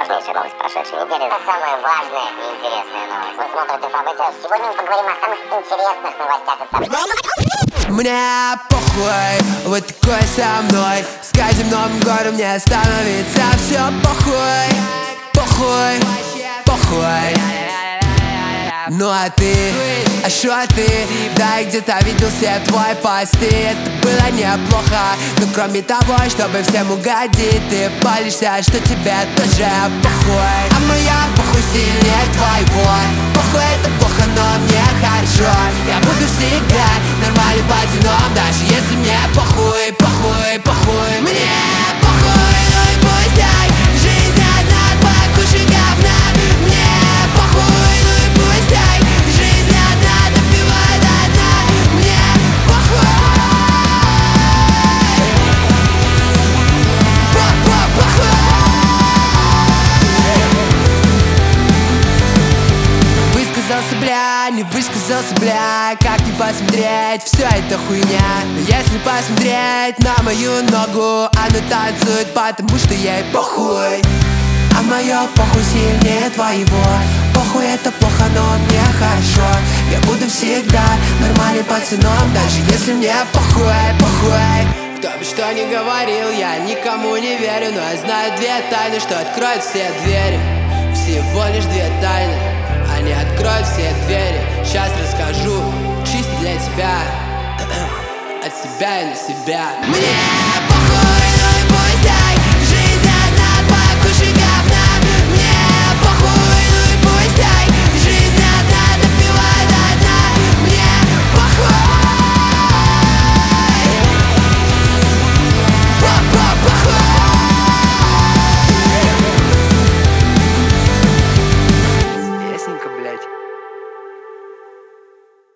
важнейшая новость прошедшей недели. Это самая важная и интересная новость. Вы смотрите события. Сегодня мы поговорим о самых интересных новостях и событиях. Мне похуй, вот такой со мной. С каждым новым годом мне становится все похуй. Похуй, похуй. Ну а ты, а шо ты? Да, я где-то видел все твои посты. Это было неплохо, но кроме того, чтобы всем угодить, ты палишься, что тебе тоже похуй. А моя похуй сильнее твоего. Похуй это плохо, но мне хорошо. Я буду всегда нормальным пацаном, даже если мне похуй, похуй, похуй. Мне похуй, ну и пусть так. Жизнь одна, твоя куча говна. Мне похуй, ну и пусть так. Жизнь одна, допивай до дна. Мне похуй. Высказался, бля, не высказался, бля. Как не посмотреть, все это хуйня. Но если посмотреть на мою ногу, она танцует, потому что ей похуй. А моё похуй сильнее твоего. Похуй это плохо, но мне хорошо. Я буду всегда нормальным пацаном, даже если мне похуй, похуй. Кто бы что ни говорил, я никому не верю. Но я знаю две тайны, что откроют все двери. Всего лишь две тайны, они откроют все двери. Сейчас расскажу, чисто для тебя. От себя и на себя. Мне